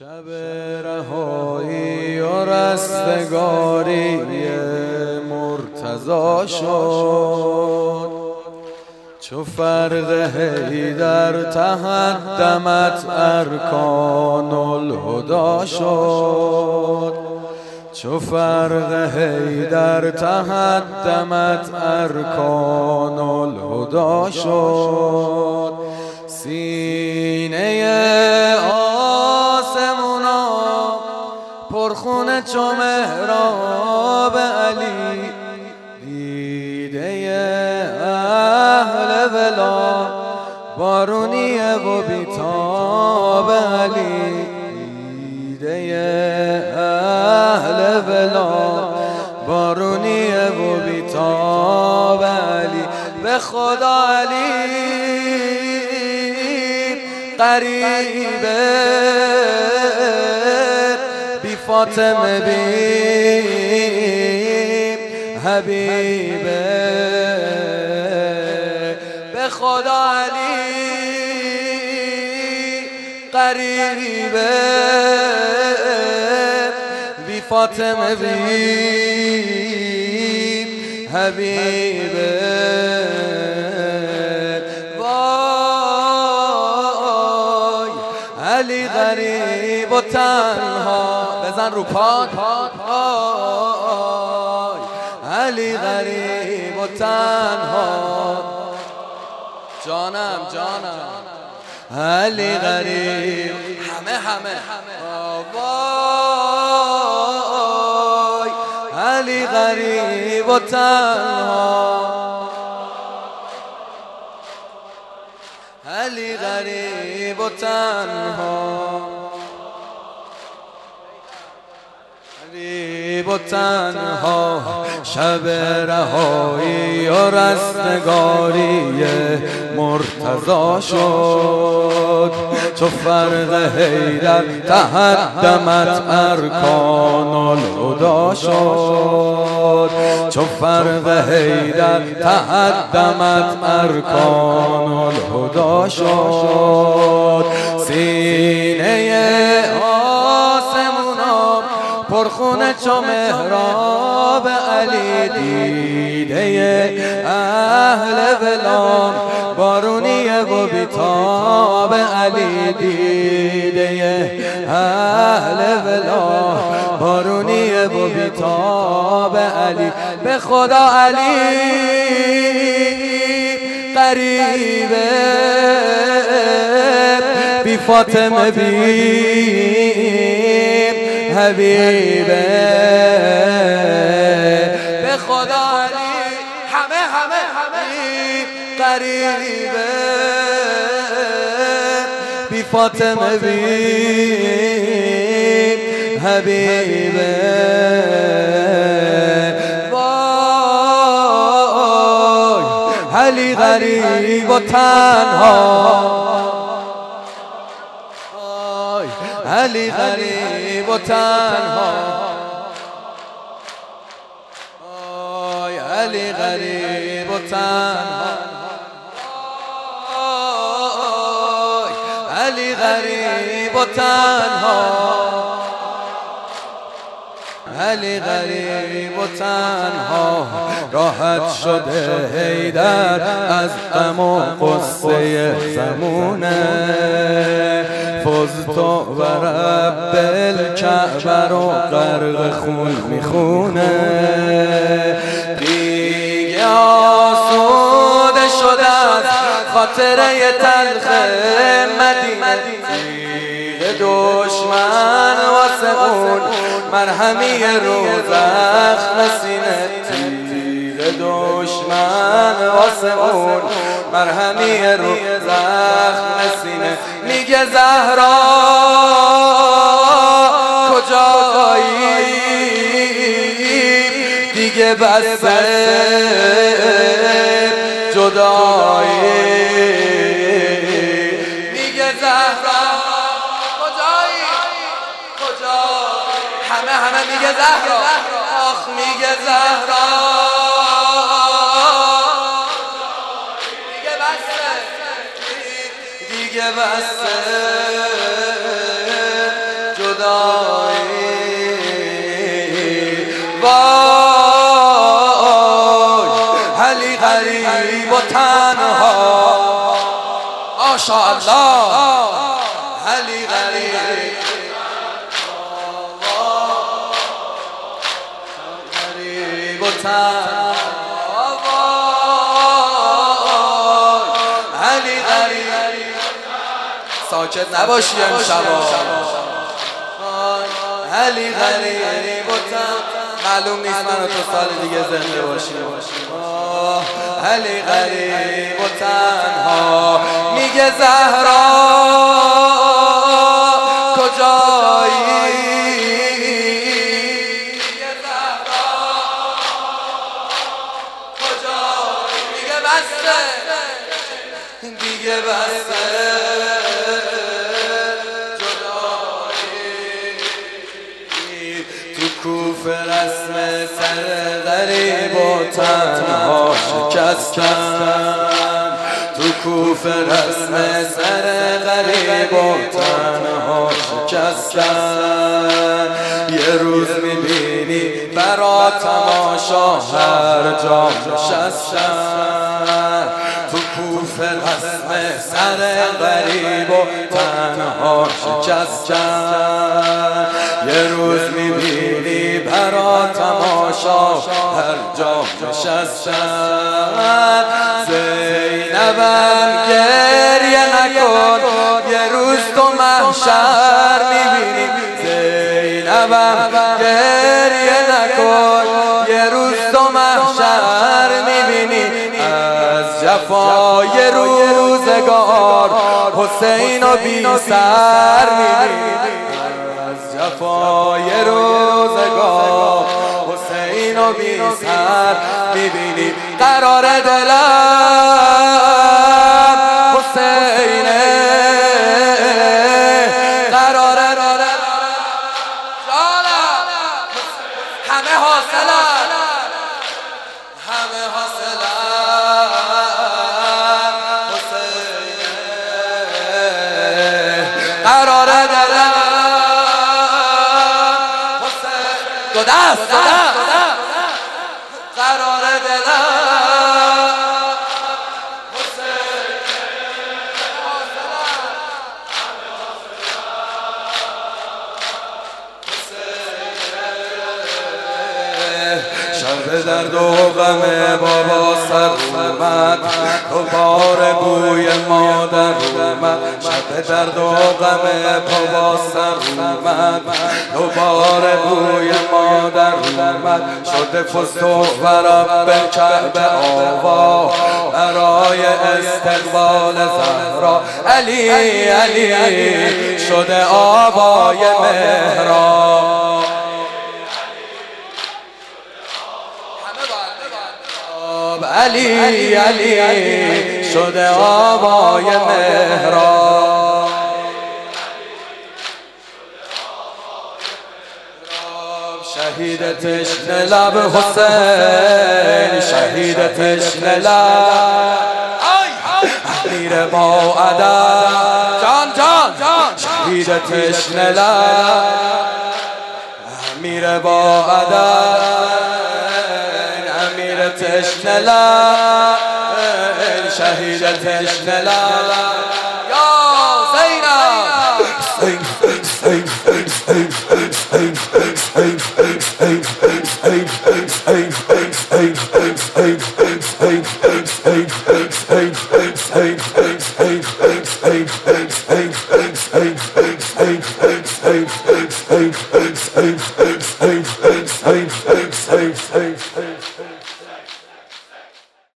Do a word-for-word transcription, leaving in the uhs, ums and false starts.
شب رهایی و رستگاری مرتضی شد، چو فرق حیدر تهدمت ارکان الهدی شد، چو فرق حیدر تهدمت ارکان الهدی شد. سینه پرخونه چو محراب علی، دیده اهل ولا بارونیه و بیتاب علی، دیده اهل ولا بارونیه و بیتاب علی. به خدا علی قریبه فاطمه بی حبیبه، به خدا علی قریبه بی فاطمه بی حبیبه. وای علی غریب و تنها، بزن رو پاد. علی غریب و تنها، جانم جانم علی غریب، همه همه وای علی غریب و تنها، علی غریب و تنها، غریب و تنها. شب رهایی و رستگاری مرتضی شد، چو فرق حیدر تهدمت ارکان الهدی شد، چو فرق حیدر تهدمت ارکان الهدی شد. سینه پرخونه چو محراب علی، دیده اهل ولا بارونیه و بیتاب علی، دیده اهل ولا بارونیه و بیتاب علی. به خدا علی قریبه بی فاطمه بی حبیبه، به خدا علی همه همه همه قریبه بی فاطمه بی حبیبه. وای علی غریب و تنها، علی غریب و تنها، آی علی غریب و تنها، آی علی غریب و تنها، علی غریب و تنها. راحت شده حیدر از غم و غصه زمونه، فزت و رب الکعبه رو غرق خون میخونه، دیگه آسوده شده از خاطره تلخ مدینه، تیغ دشمن واسه اون مرهمی رو زخم سینه، تیغ دشمن واسه اون مرهمی رو زخم سینه. میگه زهرا کجایی دیگه بسه جدایی، میگه زهرا کجایی کجایی، همه همه میگه زهرا، آخ میگه زهرا دیگه بسه دیگه بسه جدایی وای علی غریب و تنها ماشاءالله علی غریب غریب و تنها علی غریب ساکت نباشی امشبا علی غریب و تنها معلوم نیست من و تو سال دیگه زنده باشیم علی غریب و تنها میگه زهرا کجایی میگه زهرا کجایی میگه بسته دیگه بسته کوفه رسم سر غریب و تنها شکستن تو کوفه رسم سر غریب و تنها شکستن یه روز میبینی برا تماشا هر جا نشستن تو کوفه رسم سر غریب و تنها شکستن یه روز میبینی برا تماشا هر جا نشستن زینبم گریه نکن یه روز تو محشر میبینی زینبم گریه نکن یه روز تو محشر میبینی از جفای روزگار حسین و بی سر میبینی جفای روزگار حسین و بی سر میبینی قرار دلم حسینه قرار جانم همه حاصلن همه حاصلن حسینه قرار دلم دو دست دو دست قرار دلم شب درد و غم بابا سر اومد دوباره بوی مادر اومد شب درد و غم بابا سر اومد دوباره بوی مادر اومد شده فستق و رب کعبه آوا برای استقبال زهرا علی علی شده آوای مهراب علی علی شده آوای مهراب شهید تشنه لب حسین شهید تشنه لب میره با ادب جان جان شهید تشنه لب میره با ادب تشنه لب شهید تشنه لب یا زینب Hey, hey, hey, hey, hey, hey, hey.